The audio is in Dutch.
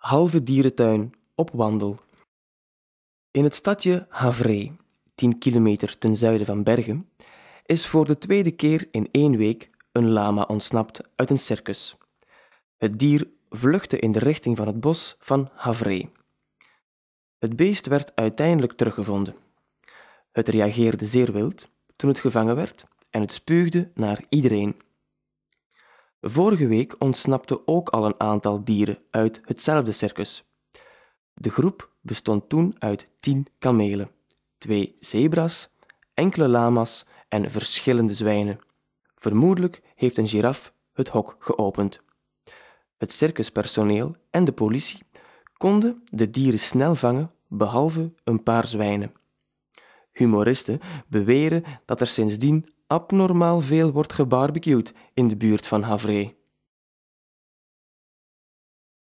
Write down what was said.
Halve dierentuin op wandel. In het stadje Havre, 10 kilometer ten zuiden van Bergen, is voor de tweede keer in 1 week een lama ontsnapt uit een circus. Het dier vluchtte in de richting van het bos van Havre. Het beest werd uiteindelijk teruggevonden. Het reageerde zeer wild toen het gevangen werd en het spuugde naar iedereen. Vorige week ontsnapte ook al een aantal dieren uit hetzelfde circus. De groep bestond toen uit 10 kamelen, 2 zebra's, enkele lama's en verschillende zwijnen. Vermoedelijk heeft een giraf het hok geopend. Het circuspersoneel en de politie konden de dieren snel vangen, behalve een paar zwijnen. Humoristen beweren dat er sindsdien abnormaal veel wordt gebarbecued in de buurt van Havre.